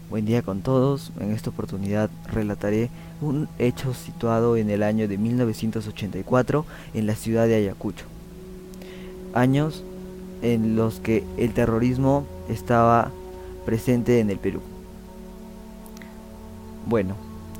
Buen día con todos. En esta oportunidad relataré un hecho situado en el año de 1984 en la ciudad de Ayacucho. Años en los que el terrorismo estaba presente en el Perú. Bueno,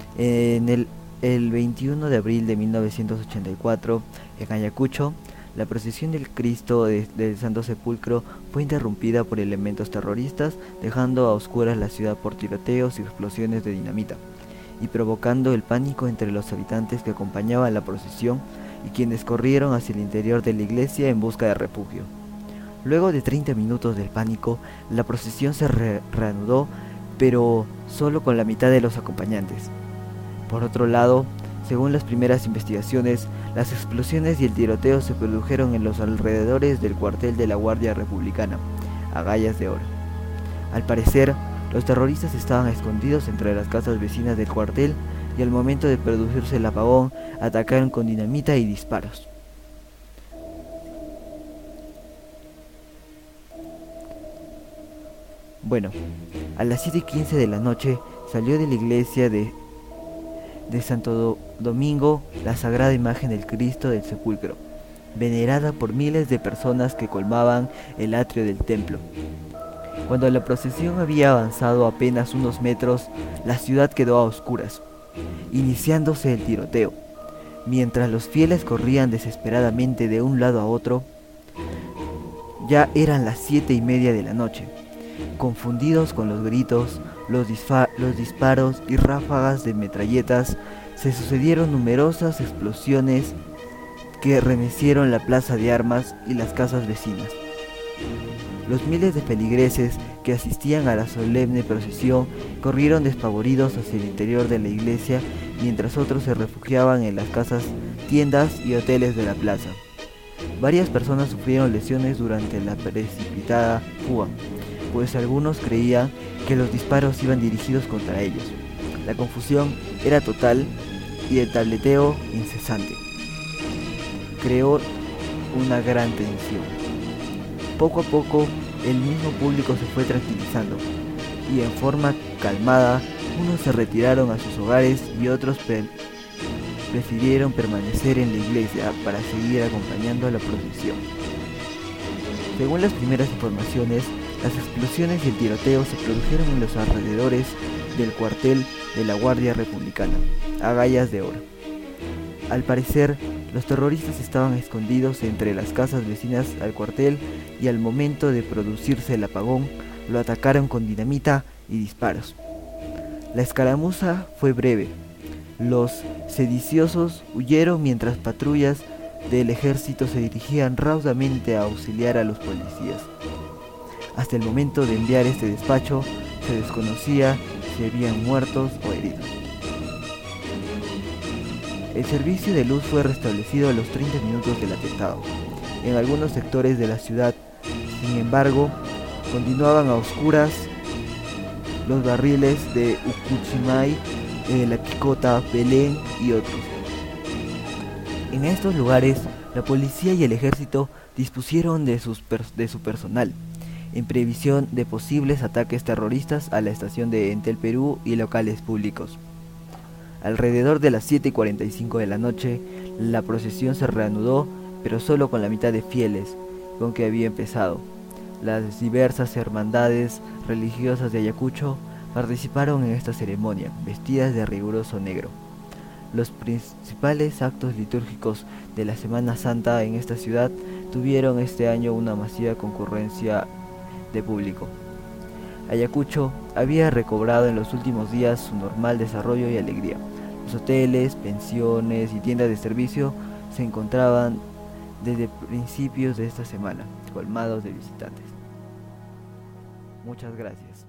el 21 de abril de 1984 en Ayacucho, la procesión del Cristo del Santo Sepulcro fue interrumpida por elementos terroristas, dejando a oscuras la ciudad por tiroteos y explosiones de dinamita, y provocando el pánico entre los habitantes que acompañaban la procesión y quienes corrieron hacia el interior de la iglesia en busca de refugio. Luego de 30 minutos del pánico, la procesión se reanudó, pero solo con la mitad de los acompañantes. Por otro lado, según las primeras investigaciones, las explosiones y el tiroteo se produjeron en los alrededores del cuartel de la Guardia Republicana, Agallas de Oro. Al parecer, los terroristas estaban escondidos entre las casas vecinas del cuartel y al momento de producirse el apagón, atacaron con dinamita y disparos. Bueno, a las 7:15 de la noche salió de la iglesia de Santo Domingo la sagrada imagen del Cristo del Sepulcro, venerada por miles de personas que colmaban el atrio del templo. Cuando la procesión había avanzado apenas unos metros, la ciudad quedó a oscuras, iniciándose el tiroteo. Mientras los fieles corrían desesperadamente de un lado a otro, ya eran las 7:30 de la noche. Confundidos con los gritos, los disparos y ráfagas de metralletas, se sucedieron numerosas explosiones que remecieron la plaza de armas y las casas vecinas. Los miles de feligreses que asistían a la solemne procesión corrieron despavoridos hacia el interior de la iglesia, mientras otros se refugiaban en las casas, tiendas y hoteles de la plaza. Varias personas sufrieron lesiones durante la precipitada fuga, pues algunos creían que los disparos iban dirigidos contra ellos. La confusión era total y el tableteo incesante creó una gran tensión. Poco a poco, el mismo público se fue tranquilizando y en forma calmada, unos se retiraron a sus hogares y otros prefirieron permanecer en la iglesia para seguir acompañando a la procesión. Según las primeras informaciones, las explosiones y el tiroteo se produjeron en los alrededores del cuartel de la Guardia Republicana, Agallas de Oro. Al parecer, los terroristas estaban escondidos entre las casas vecinas al cuartel y al momento de producirse el apagón, lo atacaron con dinamita y disparos. La escaramuza fue breve. Los sediciosos huyeron mientras patrullas del ejército se dirigían raudamente a auxiliar a los policías. Hasta el momento de enviar este despacho, se desconocía si habían muertos o heridos. El servicio de luz fue restablecido a los 30 minutos del atentado. En algunos sectores de la ciudad, sin embargo, continuaban a oscuras los barriles de Ucuchimay, La Picota, Belén y otros. En estos lugares, la policía y el ejército dispusieron de su personal, en previsión de posibles ataques terroristas a la estación de Entel Perú y locales públicos. Alrededor de las 7:45 de la noche, la procesión se reanudó, pero solo con la mitad de fieles con que había empezado. Las diversas hermandades religiosas de Ayacucho participaron en esta ceremonia, vestidas de riguroso negro. Los principales actos litúrgicos de la Semana Santa en esta ciudad tuvieron este año una masiva concurrencia de público. Ayacucho había recobrado en los últimos días su normal desarrollo y alegría. Los hoteles, pensiones y tiendas de servicio se encontraban desde principios de esta semana colmados de visitantes. Muchas gracias.